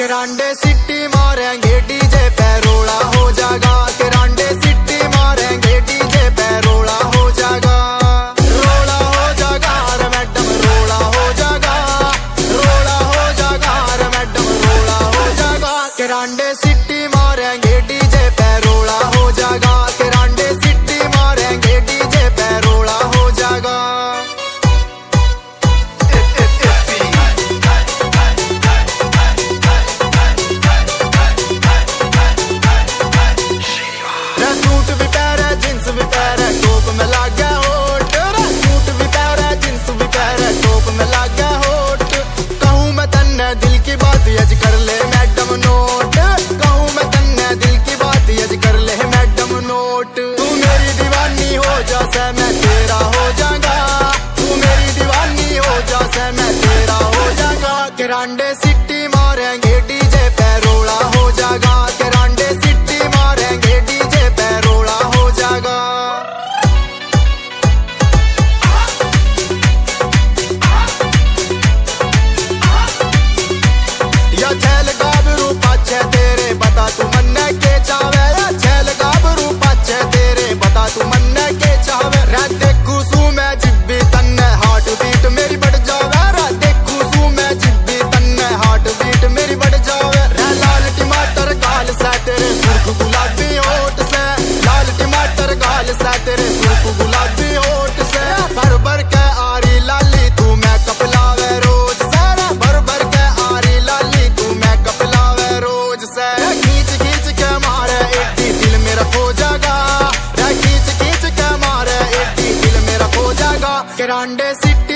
किरांडे city मारेंगे DJ पे रोला हो जाएगा। किरांडे सिटी मारेंगे डीजे पे रोला हो जाएगा। रोला हो जाएगा रे मैडम रोला हो जाएगा। रोला हो जाएगा रे मैडम रोला हो जाएगा। किरांडे सिटी मारेंगे डीजे पे रोला हो जाएगा। किरांडे सिटी मारेंगे डीजे पे रोला हो जाएगा। सूट भी पहरे जींस भी पहरे टोप में लग गया होट। सूट भी पहरे जींस भी पहरे टोप में लग गया होट। कहूँ मैं तन्ने दिल की बात यज कर ले मैडम नोट। कहूँ मैं तन्ने दिल की बात यज कर ले मैडम नोट। तू मेरी दीवानी हो जा से मैं तेरा हो जाऊंगा। तू मेरी दीवानी हो जा से मैं तेरा हो जाऊंगा। किरांडे सिटी मारेंगे डीजे पे रोला हो जाएगा। किरांडे सिटी मारेंगे डीजे पे रोला हो जाएगा। या छैल गाभरू पाछे तेरे बता तू मन्ने के चावे। या छैल गाभरू पाछे तेरे बता तू मन्ने के चावे। रे देखू सू मैं जिब्बी तन्ने हार्ट बीट मेरी बढ़ जावे। रे देखू सू मैं जिब्बी तन्ने हार्ट बीट मेरी बढ़ जावे। रे लाल टमाटर गाल से तेरे सुर्ख गुलाबी होठ से। लाल टमाटर गाल से तेरे सुर्ख गुलाबी होठ से। भर भर के आरी लाली तू मैं कपलावे रोज से। भर भर के आरी लाली तू मैं कपलावे रोज से। खींच खींच के मारे एडी दिल मेरा खो जाएगा। खींच खींच के मारे एडी दिल मेरा खो जाएगा। किरांडे सिटी